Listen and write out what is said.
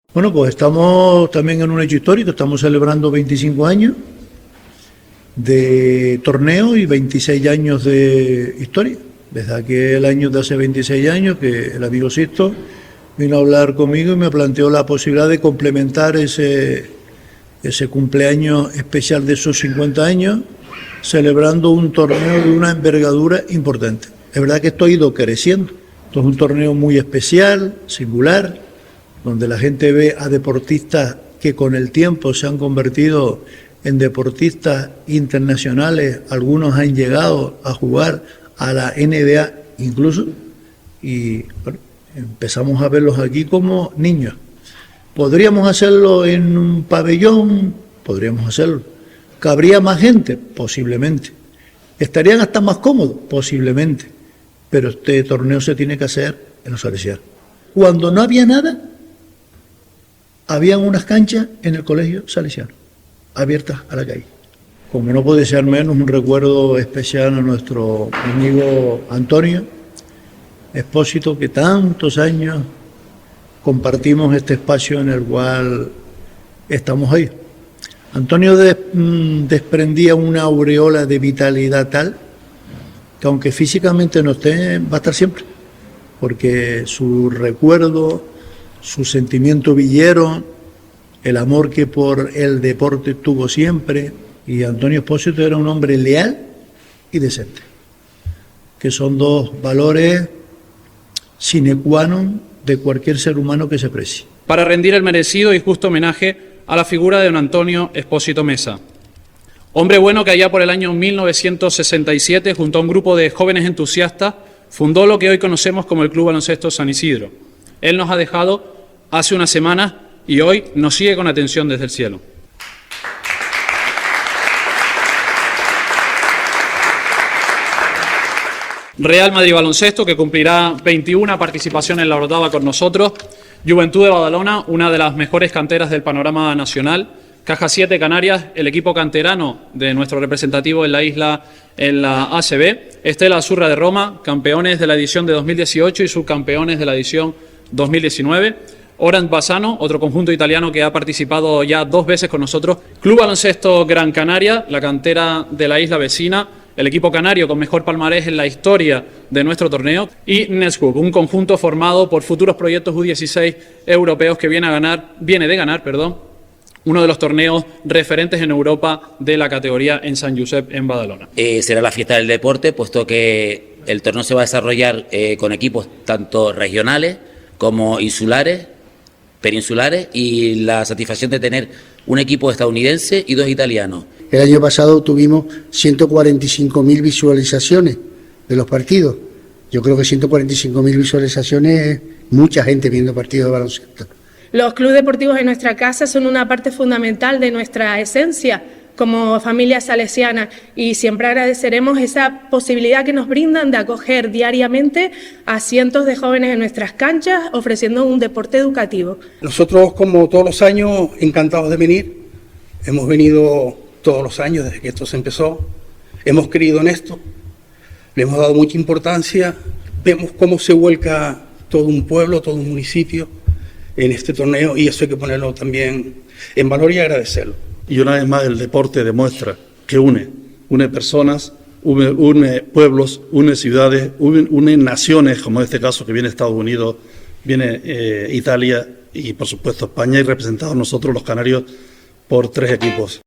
Bueno, pues estamos también en un hecho histórico, estamos celebrando 25 años de torneo y 26 años de historia. Desde aquel año de hace 26 años que el amigo Sisto vino a hablar conmigo y me planteó la posibilidad de complementar ese cumpleaños especial de esos 50 años celebrando un torneo de una envergadura importante. Es verdad que esto ha ido creciendo. Esto es un torneo muy especial, singular, donde la gente ve a deportistas que con el tiempo se han convertido en deportistas internacionales, algunos han llegado a jugar a la NBA incluso, y bueno, empezamos a verlos aquí como niños. ¿Podríamos hacerlo en un pabellón? Podríamos hacerlo. ¿Cabría más gente? Posiblemente. ¿Estarían hasta más cómodos? Posiblemente. Pero este torneo se tiene que hacer en los Salesianos. Cuando no había nada, habían unas canchas en el colegio salesiano, abiertas a la calle. Como no puede ser menos, un recuerdo especial a nuestro amigo Antonio Expósito, que tantos años compartimos este espacio en el cual estamos ahí. Antonio desprendía una aureola de vitalidad tal que aunque físicamente no esté, va a estar siempre, porque su recuerdo, su sentimiento villero, el amor que por el deporte tuvo siempre. Y Antonio Expósito era un hombre leal y decente, que son dos valores sine qua non de cualquier ser humano que se precie. Para rendir el merecido y justo homenaje a la figura de don Antonio Expósito Mesa. Hombre bueno que allá por el año 1967, junto a un grupo de jóvenes entusiastas, fundó lo que hoy conocemos como el Club Baloncesto San Isidro. Él nos ha dejado hace unas semanas y hoy nos sigue con atención desde el cielo. Real Madrid Baloncesto, que cumplirá 21 participaciones en la Orotava con nosotros. Juventud de Badalona, una de las mejores canteras del panorama nacional. Caja 7 Canarias, el equipo canterano de nuestro representativo en la isla en la ACB. Estela Azurra de Roma, campeones de la edición de 2018 y subcampeones de la edición 2019. Orange Bassano, otro conjunto italiano que ha participado ya 2 veces con nosotros. Club Baloncesto Gran Canaria, la cantera de la isla vecina, el equipo canario con mejor palmarés en la historia de nuestro torneo. Y Netscook, un conjunto formado por futuros proyectos U16 europeos que viene de ganar, uno de los torneos referentes en Europa de la categoría en San Josep, en Badalona. Será la fiesta del deporte, puesto que el torneo se va a desarrollar con equipos tanto regionales como insulares, peninsulares, y la satisfacción de tener un equipo estadounidense y 2 italianos. El año pasado tuvimos 145.000 visualizaciones de los partidos. Yo creo que 145.000 visualizaciones es mucha gente viendo partidos de baloncesto. Los clubes deportivos en nuestra casa son una parte fundamental de nuestra esencia como familia salesiana y siempre agradeceremos esa posibilidad que nos brindan de acoger diariamente a cientos de jóvenes en nuestras canchas ofreciendo un deporte educativo. Nosotros, como todos los años, encantados de venir. Hemos venido todos los años desde que esto se empezó. Hemos creído en esto, le hemos dado mucha importancia. Vemos cómo se vuelca todo un pueblo, todo un municipio en este torneo, y eso hay que ponerlo también en valor y agradecerlo. Y una vez más el deporte demuestra que une personas, une pueblos, une ciudades, une naciones, como en este caso que viene Estados Unidos, viene Italia y por supuesto España, y representados nosotros los canarios por 3 equipos.